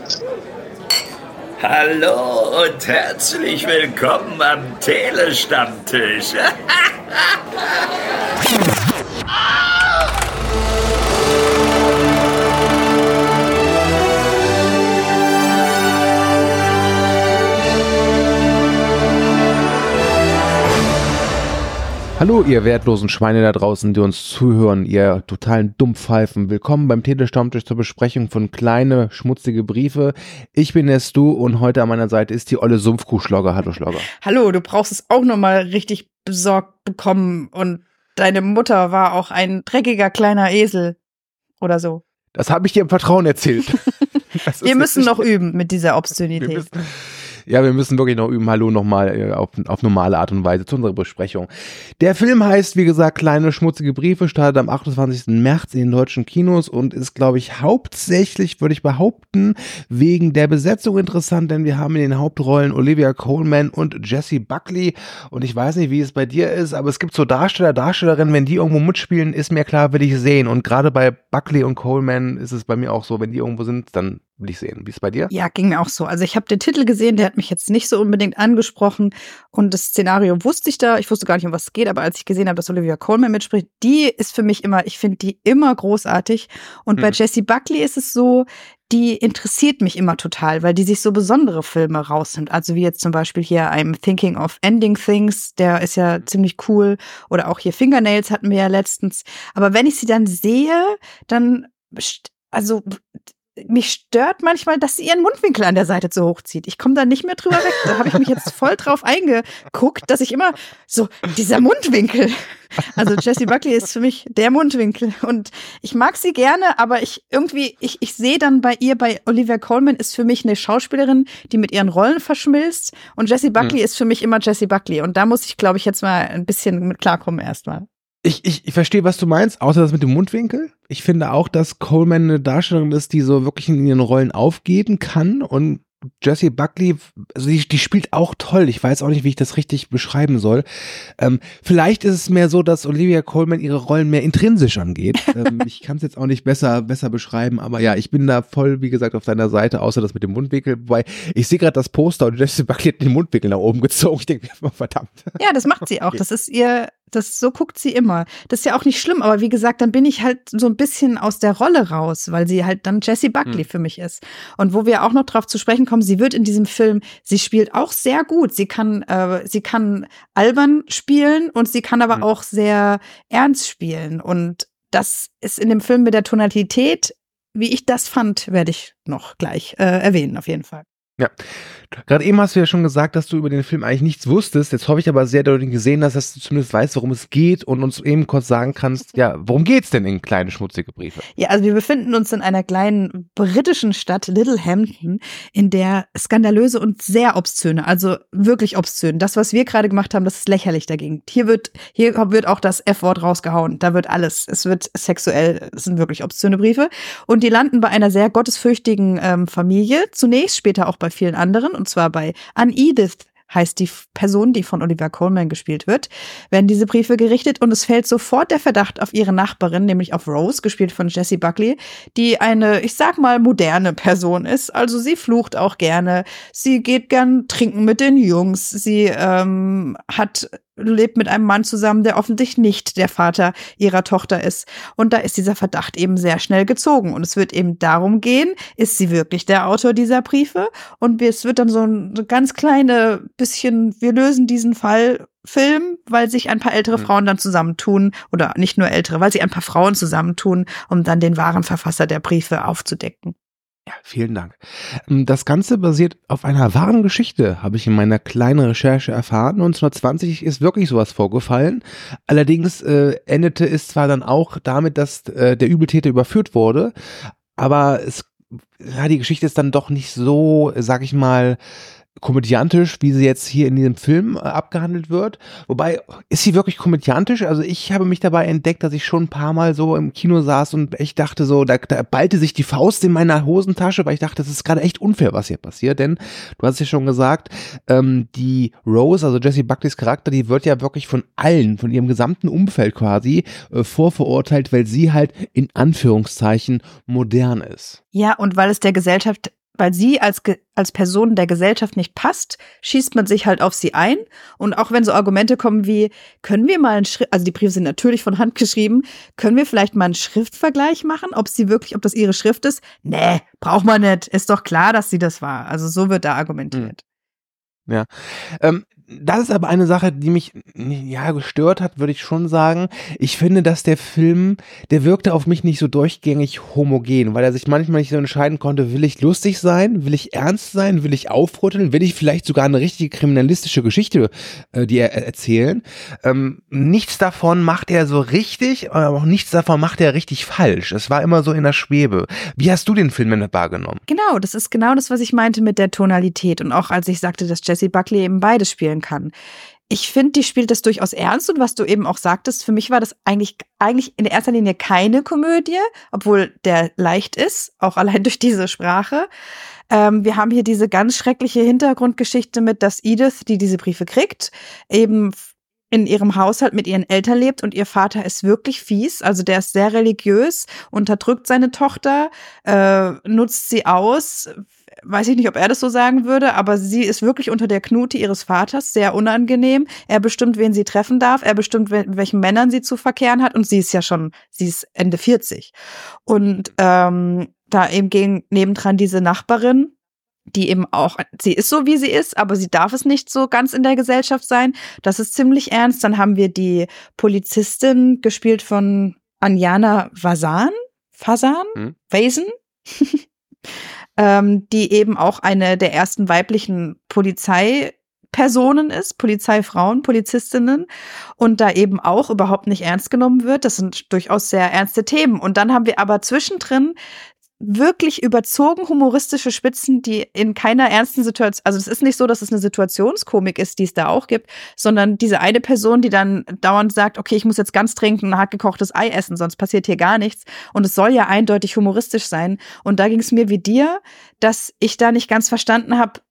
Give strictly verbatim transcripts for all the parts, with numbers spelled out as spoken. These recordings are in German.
Hallo und herzlich willkommen am Telestammtisch. Hallo, ihr wertlosen Schweine da draußen, die uns zuhören, ihr totalen Dummpfeifen. Willkommen beim Telestammtisch zur Besprechung von kleine, schmutzige Briefe. Ich bin der Stu und heute an meiner Seite ist die olle Sumpfkuh-Schlogger. Hallo, Schlogger. Hallo, du brauchst es auch nochmal richtig besorgt bekommen und deine Mutter war auch ein dreckiger kleiner Esel oder so. Das habe ich dir im Vertrauen erzählt. Wir müssen noch üben mit dieser Obszönität. Ja, wir müssen wirklich noch üben. Hallo nochmal auf, auf normale Art und Weise zu unserer Besprechung. Der Film heißt, wie gesagt, Kleine schmutzige Briefe, startet am achtundzwanzigsten März in den deutschen Kinos und ist, glaube ich, hauptsächlich, würde ich behaupten, wegen der Besetzung interessant, denn wir haben in den Hauptrollen Olivia Colman und Jessie Buckley und ich weiß nicht, wie es bei dir ist, aber es gibt so Darsteller, Darstellerinnen, wenn die irgendwo mitspielen, ist mir klar, will ich sehen und gerade bei Buckley und Colman ist es bei mir auch so, wenn die irgendwo sind, dann will ich sehen. Wie ist es bei dir? Ja, ging mir auch so. Also ich habe den Titel gesehen, der hat mich jetzt nicht so unbedingt angesprochen und das Szenario wusste ich da. Ich wusste gar nicht, um was es geht, aber als ich gesehen habe, dass Olivia Colman mitspricht, die ist für mich immer, ich finde die immer großartig. Und hm. bei Jessie Buckley ist es so, die interessiert mich immer total, weil die sich so besondere Filme rausnimmt. Also wie jetzt zum Beispiel hier I'm Thinking of Ending Things, der ist ja ziemlich cool. Oder auch hier Fingernails hatten wir ja letztens. Aber wenn ich sie dann sehe, dann, also mich stört manchmal, dass sie ihren Mundwinkel an der Seite zu hoch zieht. Ich komme da nicht mehr drüber weg. Da habe ich mich jetzt voll drauf eingeguckt, dass ich immer so, dieser Mundwinkel. Also Jessie Buckley ist für mich der Mundwinkel. Und ich mag sie gerne, aber ich irgendwie, ich, ich sehe dann bei ihr, bei Olivia Colman ist für mich eine Schauspielerin, die mit ihren Rollen verschmilzt. Und Jessie Buckley hm. ist für mich immer Jessie Buckley. Und da muss ich, glaube ich, jetzt mal ein bisschen mit klarkommen erstmal. Ich, ich, ich verstehe, was du meinst, außer das mit dem Mundwinkel. Ich finde auch, dass Colman eine Darstellerin ist, die so wirklich in ihren Rollen aufgeben kann und Jessie Buckley, also die, die spielt auch toll. Ich weiß auch nicht, wie ich das richtig beschreiben soll. Ähm, vielleicht ist es mehr so, dass Olivia Colman ihre Rollen mehr intrinsisch angeht. ähm, ich kann es jetzt auch nicht besser besser beschreiben, aber ja, ich bin da voll, wie gesagt, auf deiner Seite, außer das mit dem Mundwinkel. Wobei, ich sehe gerade das Poster und Jessie Buckley hat den Mundwinkel nach oben gezogen. Ich denke mir, verdammt. Ja, das macht sie auch. Das ist ihr, das so guckt sie immer. Das ist ja auch nicht schlimm, aber wie gesagt, dann bin ich halt so ein bisschen aus der Rolle raus, weil sie halt dann Jessie Buckley hm. für mich ist. Und wo wir auch noch drauf zu sprechen kommen, sie wird in diesem Film, sie spielt auch sehr gut. Sie kann, äh, sie kann albern spielen und sie kann aber hm. auch sehr ernst spielen. Und das ist in dem Film mit der Tonalität, wie ich das fand, werde ich noch gleich äh, erwähnen, auf jeden Fall. Ja, gerade eben hast du ja schon gesagt, dass du über den Film eigentlich nichts wusstest. Jetzt hoffe ich aber sehr deutlich gesehen, dass du zumindest weißt, worum es geht und uns eben kurz sagen kannst, ja, worum geht's denn in kleine schmutzige Briefe? Ja, also wir befinden uns in einer kleinen britischen Stadt, Littlehampton, in der skandalöse und sehr obszöne, also wirklich obszön. Das, was wir gerade gemacht haben, das ist lächerlich dagegen. Hier wird, hier wird auch das F-Wort rausgehauen. Da wird alles. Es wird sexuell. Es sind wirklich obszöne Briefe. Und die landen bei einer sehr gottesfürchtigen ähm, Familie. Zunächst, später auch bei vielen anderen, und zwar bei Anne Edith heißt die Person, die von Olivia Colman gespielt wird, werden diese Briefe gerichtet und es fällt sofort der Verdacht auf ihre Nachbarin, nämlich auf Rose, gespielt von Jessie Buckley, die eine, ich sag mal, moderne Person ist. Also sie flucht auch gerne, sie geht gern trinken mit den Jungs, sie ähm, hat lebt mit einem Mann zusammen, der offensichtlich nicht der Vater ihrer Tochter ist. Und da ist dieser Verdacht eben sehr schnell gezogen. Und es wird eben darum gehen, ist sie wirklich der Autor dieser Briefe? Und es wird dann so ein so ganz kleine bisschen, wir lösen diesen Fall Film, weil sich ein paar ältere mhm. Frauen dann zusammentun, oder nicht nur ältere, weil sich ein paar Frauen zusammentun, um dann den wahren Verfasser der Briefe aufzudecken. Ja, vielen Dank. Das Ganze basiert auf einer wahren Geschichte, habe ich in meiner kleinen Recherche erfahren. neunzehnhundertzwanzig ist wirklich sowas vorgefallen. Allerdings äh, endete es zwar dann auch damit, dass äh, der Übeltäter überführt wurde, aber es, ja, die Geschichte ist dann doch nicht so, sag ich mal, komödiantisch, wie sie jetzt hier in diesem Film äh, abgehandelt wird. Wobei, ist sie wirklich komödiantisch? Also ich habe mich dabei entdeckt, dass ich schon ein paar Mal so im Kino saß und echt dachte so, da, da ballte sich die Faust in meiner Hosentasche, weil ich dachte, das ist gerade echt unfair, was hier passiert. Denn, du hast ja schon gesagt, ähm, die Rose, also Jessie Buckleys Charakter, die wird ja wirklich von allen, von ihrem gesamten Umfeld quasi äh, vorverurteilt, weil sie halt in Anführungszeichen modern ist. Ja, und weil es der Gesellschaft weil sie als, als Person der Gesellschaft nicht passt, schießt man sich halt auf sie ein. Und auch wenn so Argumente kommen wie, können wir mal einen Schrift, also die Briefe sind natürlich von Hand geschrieben, können wir vielleicht mal einen Schriftvergleich machen, ob sie wirklich, ob das ihre Schrift ist? Nee, braucht man nicht. Ist doch klar, dass sie das war. Also so wird da argumentiert. Ja, ähm, das ist aber eine Sache, die mich ja gestört hat, würde ich schon sagen. Ich finde, dass der Film, der wirkte auf mich nicht so durchgängig homogen, weil er sich manchmal nicht so entscheiden konnte, will ich lustig sein, will ich ernst sein, will ich aufrütteln, will ich vielleicht sogar eine richtige kriminalistische Geschichte, äh, die er erzählen. Ähm, nichts davon macht er so richtig, aber auch nichts davon macht er richtig falsch. Es war immer so in der Schwebe. Wie hast du den Film denn wahrgenommen? Genau, das ist genau das, was ich meinte mit der Tonalität und auch als ich sagte, dass Jessie Buckley eben beides spielen kann. Ich finde, die spielt das durchaus ernst und was du eben auch sagtest, für mich war das eigentlich eigentlich in erster Linie keine Komödie, obwohl der leicht ist, auch allein durch diese Sprache. Ähm, wir haben hier diese ganz schreckliche Hintergrundgeschichte mit, dass Edith, die diese Briefe kriegt, eben in ihrem Haushalt mit ihren Eltern lebt und ihr Vater ist wirklich fies, also der ist sehr religiös, unterdrückt seine Tochter, äh, nutzt sie aus. Weiß ich nicht, ob er das so sagen würde, aber sie ist wirklich unter der Knute ihres Vaters, sehr unangenehm. Er bestimmt, wen sie treffen darf, er bestimmt, mit welchen Männern sie zu verkehren hat und sie ist ja schon, sie ist Ende vierzig. Und ähm, da eben gegen nebendran diese Nachbarin, die eben auch, sie ist so, wie sie ist, aber sie darf es nicht so ganz in der Gesellschaft sein. Das ist ziemlich ernst. Dann haben wir die Polizistin, gespielt von Anjana Vasan, Fasan, hm. Vasan, ähm, die eben auch eine der ersten weiblichen Polizeipersonen ist, Polizeifrauen, Polizistinnen, und da eben auch überhaupt nicht ernst genommen wird. Das sind durchaus sehr ernste Themen. Und dann haben wir aber zwischendrin wirklich überzogen humoristische Spitzen, die in keiner ernsten Situation, also es ist nicht so, dass es eine Situationskomik ist, die es da auch gibt, sondern diese eine Person, die dann dauernd sagt, okay, ich muss jetzt ganz dringend ein hart gekochtes Ei essen, sonst passiert hier gar nichts. Und es soll ja eindeutig humoristisch sein. Und da ging es mir wie dir, dass ich da nicht ganz verstanden habe,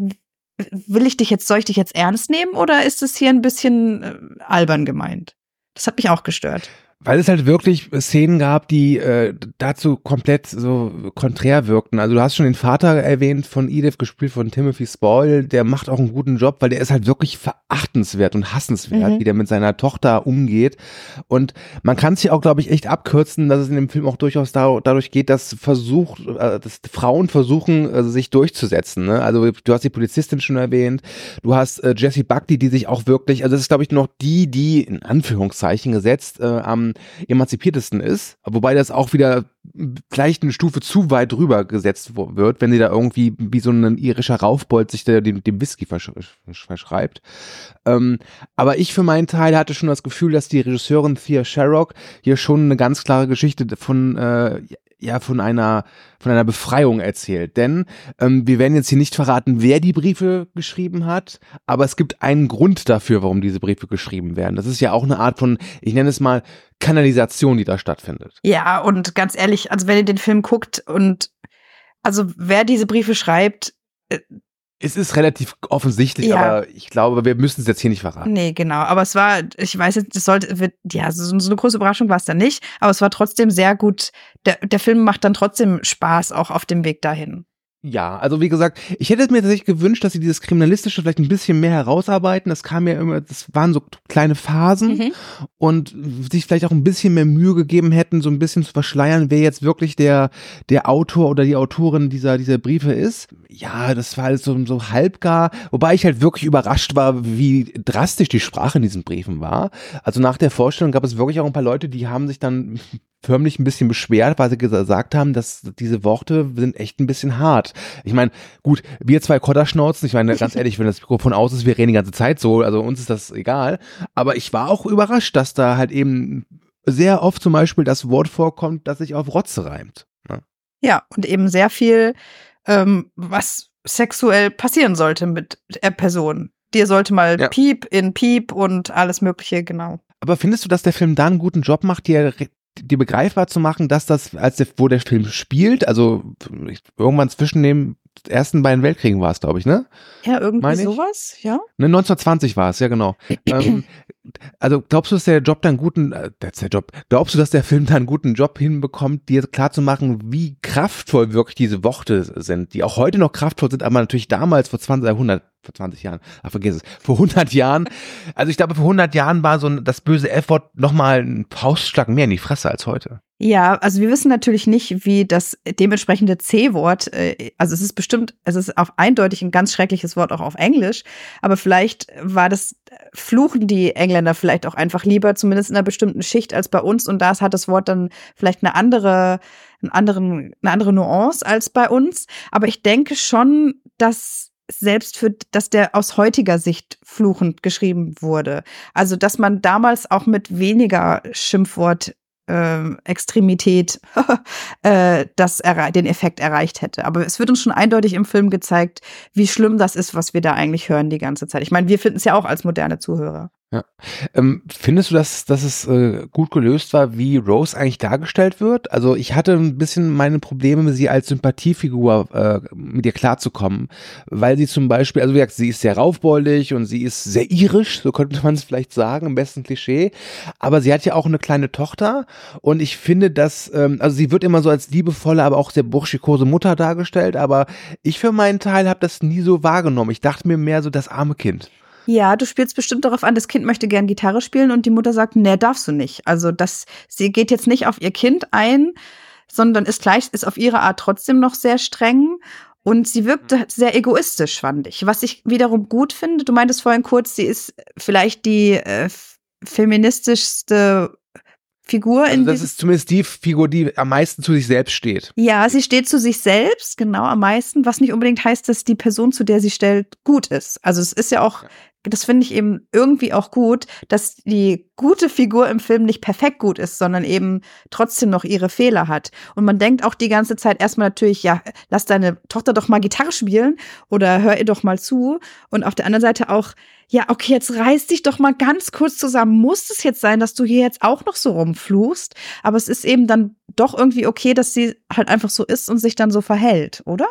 will ich dich jetzt, soll ich dich jetzt ernst nehmen oder ist es hier ein bisschen äh, albern gemeint? Das hat mich auch gestört. Weil es halt wirklich Szenen gab, die äh, dazu komplett so konträr wirkten. Also du hast schon den Vater erwähnt von Edith, gespielt von Timothy Spall, der macht auch einen guten Job, weil der ist halt wirklich verachtenswert und hassenswert, mhm. wie der mit seiner Tochter umgeht. Und man kann es hier auch, glaube ich, echt abkürzen, dass es in dem Film auch durchaus da, dadurch geht, dass versucht, äh, dass Frauen versuchen, äh, sich durchzusetzen. Ne? Also du hast die Polizistin schon erwähnt, du hast äh, Jessie Buckley, die sich auch wirklich, also das ist, glaube ich, noch die, die in Anführungszeichen gesetzt äh, am emanzipiertesten ist, wobei das auch wieder gleich eine Stufe zu weit drüber gesetzt wird, wenn sie da irgendwie wie so ein irischer Raufbold sich da dem, dem Whisky versch verschreibt. Ähm, aber ich für meinen Teil hatte schon das Gefühl, dass die Regisseurin Thea Sharrock hier schon eine ganz klare Geschichte von äh, ja von einer von einer Befreiung erzählt, denn ähm, wir werden jetzt hier nicht verraten, wer die Briefe geschrieben hat, aber es gibt einen Grund dafür, warum diese Briefe geschrieben werden. Das ist ja auch eine Art von, ich nenne es mal, Kanalisation, die da stattfindet. Ja, und ganz ehrlich, also wenn ihr den Film guckt und also wer diese Briefe schreibt, äh, es ist relativ offensichtlich, ja. Aber ich glaube, wir müssen es jetzt hier nicht verraten. Nee, genau. Aber es war, ich weiß jetzt, es sollte, wird, ja, so, so eine große Überraschung war es dann nicht. Aber es war trotzdem sehr gut. Der, der Film macht dann trotzdem Spaß, auch auf dem Weg dahin. Ja, also wie gesagt, ich hätte mir tatsächlich gewünscht, dass sie dieses Kriminalistische vielleicht ein bisschen mehr herausarbeiten. Das kam ja immer, das waren so kleine Phasen mhm. und sich vielleicht auch ein bisschen mehr Mühe gegeben hätten, so ein bisschen zu verschleiern, wer jetzt wirklich der der Autor oder die Autorin dieser dieser Briefe ist. Ja, das war alles so, so halbgar, wobei ich halt wirklich überrascht war, wie drastisch die Sprache in diesen Briefen war. Also nach der Vorstellung gab es wirklich auch ein paar Leute, die haben sich dann förmlich ein bisschen beschwert, weil sie gesagt haben, dass diese Worte sind echt ein bisschen hart. Ich meine, gut, wir zwei Kotterschnauzen, ich meine, ganz ehrlich, wenn das Mikrofon aus ist, wir reden die ganze Zeit so, also uns ist das egal. Aber ich war auch überrascht, dass da halt eben sehr oft zum Beispiel das Wort vorkommt, das sich auf Rotze reimt. Ne? Ja, und eben sehr viel, ähm, was sexuell passieren sollte mit der Person. Dir sollte mal ja. Piep in Piep und alles Mögliche, genau. Aber findest du, dass der Film da einen guten Job macht, dir dir begreifbar zu machen, dass das, als der, wo der Film spielt, also irgendwann zwischen dem ersten beiden Weltkriegen war es, glaube ich, ne? Ja, irgendwie Meine ich? sowas, ja. Ne, neunzehnhundertzwanzig war es, ja genau. ähm, also glaubst du, dass der Job dann guten, äh, das ist der Job, glaubst du, dass der Film dann einen guten Job hinbekommt, dir klarzumachen, wie kraftvoll wirklich diese Worte sind, die auch heute noch kraftvoll sind, aber natürlich damals vor zwanzig, hundert, vor zwanzig Jahren, ach vergiss es, vor hundert Jahren, also ich glaube vor hundert Jahren war so ein, das böse F-Wort nochmal ein Faustschlag mehr in die Fresse als heute. Ja, also wir wissen natürlich nicht, wie das dementsprechende C-Wort, äh, also es ist bestimmt, es ist auf eindeutig ein ganz schreckliches Wort auch auf Englisch, aber vielleicht war das, fluchen die Engländer vielleicht auch einfach lieber, zumindest in einer bestimmten Schicht als bei uns, und da hat das Wort dann vielleicht eine andere, einen anderen, eine andere Nuance als bei uns, aber ich denke schon, dass selbst für, dass der aus heutiger Sicht fluchend geschrieben wurde. Also, dass man damals auch mit weniger Schimpfwort äh, Extremität äh, das erre- den Effekt erreicht hätte. Aber es wird uns schon eindeutig im Film gezeigt, wie schlimm das ist, was wir da eigentlich hören die ganze Zeit. Ich meine, wir finden es ja auch als moderne Zuhörer. Ja. Ähm, findest du, dass, dass es äh, gut gelöst war, wie Rose eigentlich dargestellt wird? Also ich hatte ein bisschen meine Probleme, sie als Sympathiefigur äh, mit ihr klarzukommen, weil sie zum Beispiel, also wie gesagt, sie ist sehr raufboldig und sie ist sehr irisch, so könnte man es vielleicht sagen, im besten Klischee, aber sie hat ja auch eine kleine Tochter und ich finde, dass, ähm, also sie wird immer so als liebevolle, aber auch sehr burschikose Mutter dargestellt, aber ich für meinen Teil habe das nie so wahrgenommen. Ich dachte mir mehr so, das arme Kind. Ja, du spielst bestimmt darauf an, das Kind möchte gern Gitarre spielen und die Mutter sagt, nee, darfst du nicht. Also das, sie geht jetzt nicht auf ihr Kind ein, sondern ist gleich, ist auf ihre Art trotzdem noch sehr streng und sie wirkt sehr egoistisch, fand ich. Was ich wiederum gut finde, du meintest vorhin kurz, sie ist vielleicht die äh, feministischste Figur in also das ist zumindest die Figur, die am meisten zu sich selbst steht. Ja, sie steht zu sich selbst, genau, am meisten, was nicht unbedingt heißt, dass die Person, zu der sie stellt, gut ist. Also es ist ja auch, das finde ich eben irgendwie auch gut, dass die gute Figur im Film nicht perfekt gut ist, sondern eben trotzdem noch ihre Fehler hat. Und man denkt auch die ganze Zeit erstmal natürlich, ja, lass deine Tochter doch mal Gitarre spielen oder hör ihr doch mal zu. Und auf der anderen Seite auch, ja, okay, jetzt reiß dich doch mal ganz kurz zusammen. Muss es jetzt sein, dass du hier jetzt auch noch so rumfluchst? Aber es ist eben dann doch irgendwie okay, dass sie halt einfach so ist und sich dann so verhält, oder?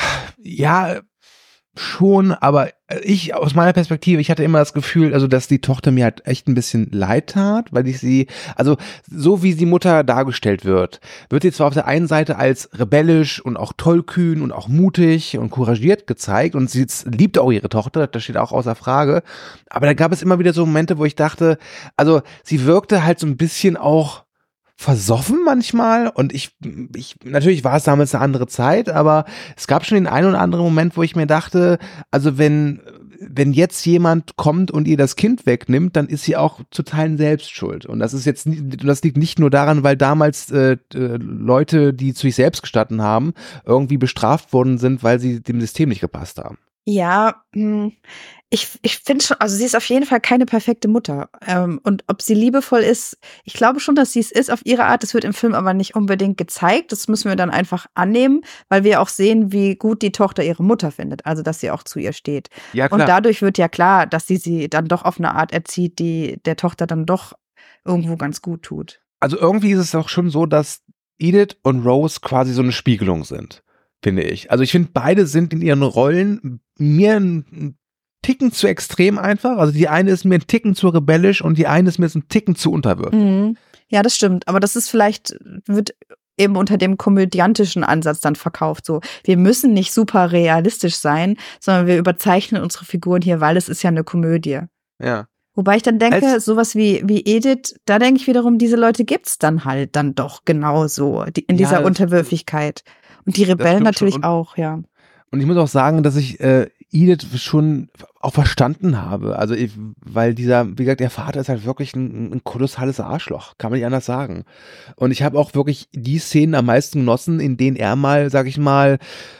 Ja, schon, aber ich, aus meiner Perspektive, ich hatte immer das Gefühl, also, dass die Tochter mir halt echt ein bisschen leid tat, weil ich sie, also, so wie die Mutter dargestellt wird, wird sie zwar auf der einen Seite als rebellisch und auch tollkühn und auch mutig und couragiert gezeigt und sie liebt auch ihre Tochter, das steht auch außer Frage, aber da gab es immer wieder so Momente, wo ich dachte, also, sie wirkte halt so ein bisschen auch versoffen manchmal und ich, ich, natürlich war es damals eine andere Zeit, aber es gab schon den einen oder anderen Moment, wo ich mir dachte, also wenn, wenn jetzt jemand kommt und ihr das Kind wegnimmt, dann ist sie auch zu Teilen selbst schuld. Und das ist jetzt, das liegt nicht nur daran, weil damals äh, Leute, die zu sich selbst gestanden haben, irgendwie bestraft worden sind, weil sie dem System nicht gepasst haben. Ja, ich, ich finde schon, also sie ist auf jeden Fall keine perfekte Mutter. Ähm, und ob sie liebevoll ist, ich glaube schon, dass sie es ist auf ihre Art. Das wird im Film aber nicht unbedingt gezeigt. Das müssen wir dann einfach annehmen, weil wir auch sehen, wie gut die Tochter ihre Mutter findet. Also, dass sie auch zu ihr steht. Ja, klar. Und dadurch wird ja klar, dass sie sie dann doch auf eine Art erzieht, die der Tochter dann doch irgendwo ganz gut tut. Also irgendwie ist es auch schon so, dass Edith und Rose quasi so eine Spiegelung sind, finde ich. Also ich finde, beide sind in ihren Rollen mir ein Ticken zu extrem einfach. Also die eine ist mir ein Ticken zu rebellisch und die eine ist mir ein Ticken zu unterwürfig. Mhm. Ja, das stimmt. Aber das ist vielleicht, wird eben unter dem komödiantischen Ansatz dann verkauft. So, wir müssen nicht super realistisch sein, sondern wir überzeichnen unsere Figuren hier, weil es ist ja eine Komödie. Ja. Wobei ich dann denke, Als sowas wie, wie Edith, da denke ich wiederum, diese Leute gibt's dann halt dann doch genauso, die, in Ja, dieser das- Unterwürfigkeit. Und die Rebellen stimmt natürlich schon. Und- auch, ja. Und ich muss auch sagen, dass ich äh, Edith schon auch verstanden habe. Also ich, weil dieser, wie gesagt, der Vater ist halt wirklich ein, ein kolossales Arschloch, kann man nicht anders sagen. Und ich habe auch wirklich die Szenen am meisten genossen, in denen er mal, sag ich mal,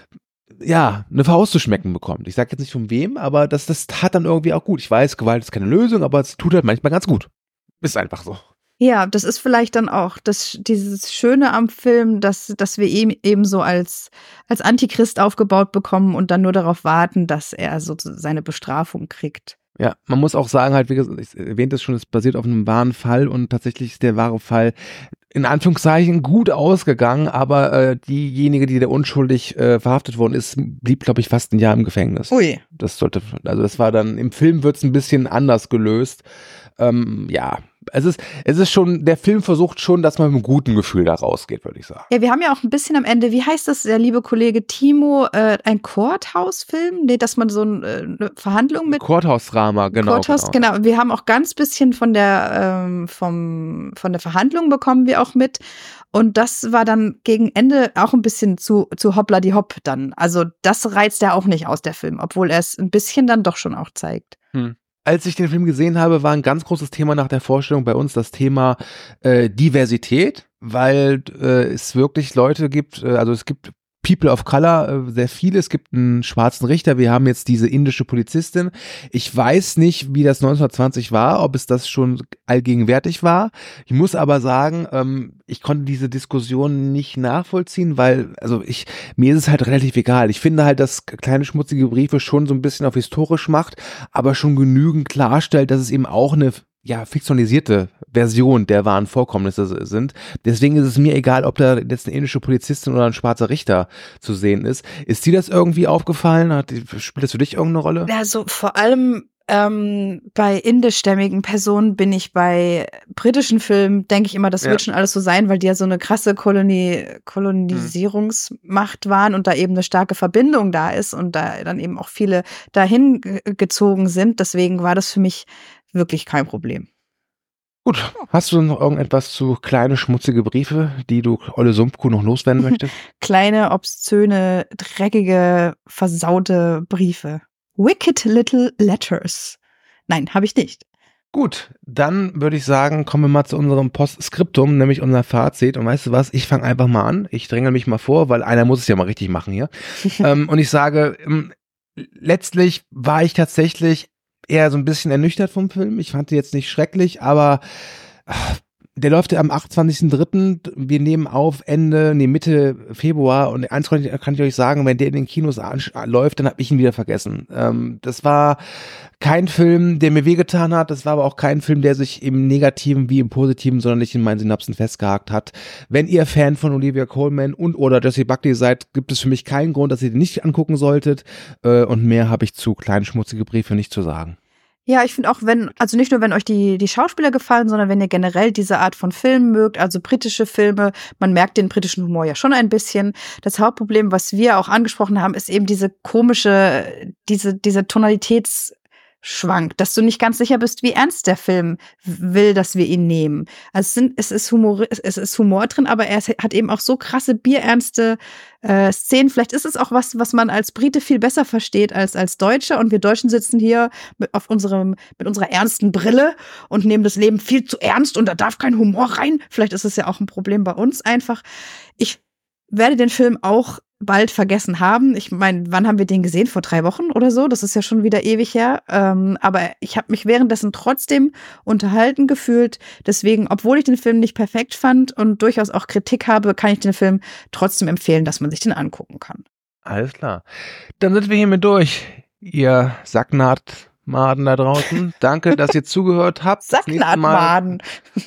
ja, eine Faust zu schmecken bekommt. Ich sage jetzt nicht von wem, aber das, das tat dann irgendwie auch gut. Ich weiß, Gewalt ist keine Lösung, aber es tut halt manchmal ganz gut. Ist einfach so. Ja, das ist vielleicht dann auch das, dieses Schöne am Film, dass, dass wir ihn eben so als, als Antichrist aufgebaut bekommen und dann nur darauf warten, dass er so seine Bestrafung kriegt. Ja, man muss auch sagen, halt, wie gesagt, ich erwähnte es schon, es basiert auf einem wahren Fall und tatsächlich ist der wahre Fall in Anführungszeichen gut ausgegangen, aber äh, diejenige, die da unschuldig äh, verhaftet worden ist, blieb, glaube ich, fast ein Jahr im Gefängnis. Ui. Das sollte, also das war dann, im Film wird es ein bisschen anders gelöst. Ähm, ja, es ist, es ist schon, der Film versucht schon, dass man mit einem guten Gefühl da rausgeht, würde ich sagen. Ja, wir haben ja auch ein bisschen am Ende, wie heißt das, der liebe Kollege Timo, äh, ein Courthouse-Film? Nee, dass man so ein, äh, eine Verhandlung mit Courthouse-Drama, genau. Courthouse, genau. genau. Wir haben auch ganz bisschen von der, ähm, vom, von der Verhandlung bekommen wir auch mit. Und das war dann gegen Ende auch ein bisschen zu, zu hoppla die hopp dann. Also das reizt er auch nicht aus, der Film, obwohl er es ein bisschen dann doch schon auch zeigt. Hm. Als ich den Film gesehen habe, war ein ganz großes Thema nach der Vorstellung bei uns das Thema äh, Diversität, weil äh, es wirklich Leute gibt, äh, also es gibt People of Color, äh, sehr viele, es gibt einen schwarzen Richter, wir haben jetzt diese indische Polizistin. Ich weiß nicht, wie das neunzehnhundertzwanzig war, ob es das schon allgegenwärtig war. Ich muss aber sagen, ähm, ich konnte diese Diskussion nicht nachvollziehen, weil, also ich, mir ist es halt relativ egal. Ich finde halt, dass kleine schmutzige Briefe schon so ein bisschen auf historisch macht, aber schon genügend klarstellt, dass es eben auch eine ja, fiktionalisierte Version der wahren Vorkommnisse sind. Deswegen ist es mir egal, ob da jetzt eine indische Polizistin oder ein schwarzer Richter zu sehen ist. Ist dir das irgendwie aufgefallen? Hat, spielt das für dich irgendeine Rolle? Also vor allem ähm, bei indischstämmigen Personen bin ich bei britischen Filmen, denke ich immer, das ja. wird schon alles so sein, weil die ja so eine krasse Koloni Kolonisierungsmacht waren und da eben eine starke Verbindung da ist und da dann eben auch viele dahin gezogen sind. Deswegen war das für mich wirklich kein Problem. Gut, hast du noch irgendetwas zu kleine, schmutzige Briefe, die du Olle Sumpfkuh noch loswerden möchtest? Kleine, obszöne, dreckige, versaute Briefe. Wicked Little Letters. Nein, habe ich nicht. Gut, dann würde ich sagen, kommen wir mal zu unserem Postskriptum, nämlich unser Fazit. Und weißt du was, ich fange einfach mal an. Ich dränge mich mal vor, weil einer muss es ja mal richtig machen hier. ähm, und ich sage, ähm, letztlich war ich tatsächlich eher so ein bisschen ernüchtert vom Film. Ich fand ihn jetzt nicht schrecklich, aber ach, der läuft ja am achtundzwanzigsten dritten Wir nehmen auf Ende, nee, Mitte Februar und eins kann ich, kann ich euch sagen, wenn der in den Kinos läuft, dann habe ich ihn wieder vergessen. Ähm, das war kein Film, der mir wehgetan hat. Das war aber auch kein Film, der sich im Negativen wie im Positiven, sondern nicht in meinen Synapsen festgehakt hat. Wenn ihr Fan von Olivia Colman und oder Jessie Buckley seid, gibt es für mich keinen Grund, dass ihr den nicht angucken solltet. Äh, und mehr habe ich zu kleinen schmutzige Briefe nicht zu sagen. Ja, ich finde auch, wenn, also nicht nur, wenn euch die, die Schauspieler gefallen, sondern wenn ihr generell diese Art von Film mögt, also britische Filme, man merkt den britischen Humor ja schon ein bisschen. Das Hauptproblem, was wir auch angesprochen haben, ist eben diese komische, diese, diese Tonalitäts- schwankt, dass du nicht ganz sicher bist, wie ernst der Film will, dass wir ihn nehmen. Also es, sind, es, ist, Humor, es ist Humor drin, aber er hat eben auch so krasse, bierernste äh, Szenen. Vielleicht ist es auch was, was man als Brite viel besser versteht als als Deutscher. Und wir Deutschen sitzen hier mit, auf unserem, mit unserer ernsten Brille und nehmen das Leben viel zu ernst und da darf kein Humor rein. Vielleicht ist es ja auch ein Problem bei uns einfach. Ich werde den Film auch bald vergessen haben. Ich meine, wann haben wir den gesehen? Vor drei Wochen oder so? Das ist ja schon wieder ewig her. Ähm, aber ich habe mich währenddessen trotzdem unterhalten gefühlt. Deswegen, obwohl ich den Film nicht perfekt fand und durchaus auch Kritik habe, kann ich den Film trotzdem empfehlen, dass man sich den angucken kann. Alles klar. Dann sind wir hiermit durch, ihr Sacknahtmaden da draußen. Danke, dass ihr zugehört habt. Sacknahtmaden.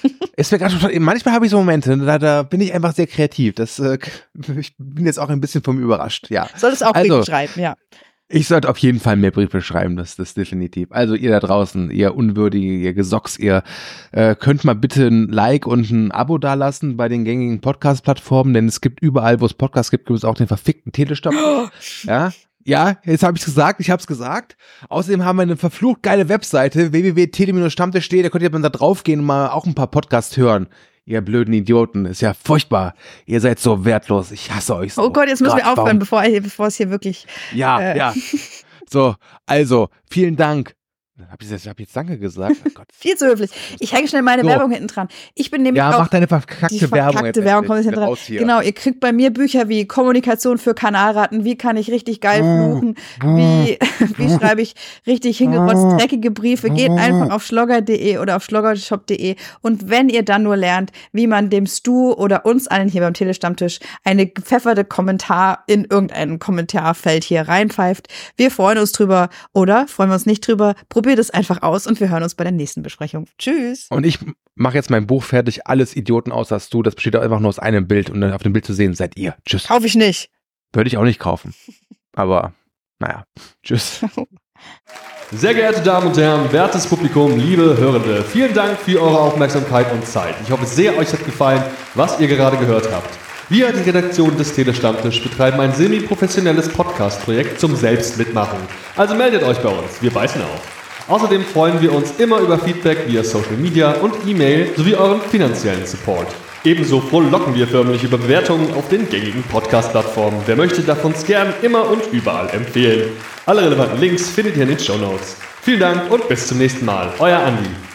Es wäre gerade manchmal habe ich so Momente, da, da bin ich einfach sehr kreativ. Das, äh, ich bin jetzt auch ein bisschen von mir überrascht. Ja. Solltest auch also, Briefe schreiben, ja. Ich sollte auf jeden Fall mehr Briefe schreiben, das das definitiv. Also ihr da draußen, ihr Unwürdige, ihr Gesocks, ihr äh, könnt mal bitte ein Like und ein Abo dalassen bei den gängigen Podcast-Plattformen, denn es gibt überall, wo es Podcasts gibt, gibt es auch den verfickten Telestop. Ja. Ja, jetzt habe ich es gesagt, ich habe es gesagt. Außerdem haben wir eine verflucht geile Webseite, w w w punkt tele stammtisch punkt d e, da könnt ihr dann da draufgehen und mal auch ein paar Podcasts hören. Ihr blöden Idioten, ist ja furchtbar. Ihr seid so wertlos, ich hasse euch so. Oh Gott, jetzt müssen Gott, wir aufhören, bevor, bevor es hier wirklich... Ja, äh, ja. So, also, vielen Dank. Hab ich jetzt, hab ich jetzt Danke gesagt? Oh Gott. Viel zu höflich. Ich hänge schnell meine so. Werbung hinten dran. Ich bin nämlich ja, auch mach deine verkackte die Werbung. Verkackte Werbung kommt jetzt hinten dran. Genau, ihr kriegt bei mir Bücher wie Kommunikation für Kanalratten, wie kann ich richtig geil fluchen, wie, wie schreibe ich richtig hingerotzt dreckige Briefe. Geht einfach auf schlogger punkt de oder auf schloggershop punkt de und wenn ihr dann nur lernt, wie man dem Stu oder uns allen hier beim Telestammtisch eine gepfefferte Kommentar in irgendein Kommentarfeld hier reinpfeift. Wir freuen uns drüber oder freuen wir uns nicht drüber. Probiert probiert es einfach aus und wir hören uns bei der nächsten Besprechung. Tschüss. Und ich mache jetzt mein Buch fertig, alles Idioten außer du. Das besteht einfach nur aus einem Bild und auf dem Bild zu sehen seid ihr. Tschüss. Kaufe ich nicht. Würde ich auch nicht kaufen. Aber, naja, tschüss. Sehr geehrte Damen und Herren, wertes Publikum, liebe Hörende, vielen Dank für eure Aufmerksamkeit und Zeit. Ich hoffe sehr, euch hat gefallen, was ihr gerade gehört habt. Wir, die Redaktion des Telestammtisch, betreiben ein semi-professionelles Podcast-Projekt zum Selbstmitmachen. Also meldet euch bei uns, wir beißen auf. Außerdem freuen wir uns immer über Feedback via Social Media und E-Mail sowie euren finanziellen Support. Ebenso frohlocken wir förmlich über Bewertungen auf den gängigen Podcast-Plattformen. Wer möchte, darf uns gern immer und überall empfehlen. Alle relevanten Links findet ihr in den Shownotes. Vielen Dank und bis zum nächsten Mal. Euer Andi.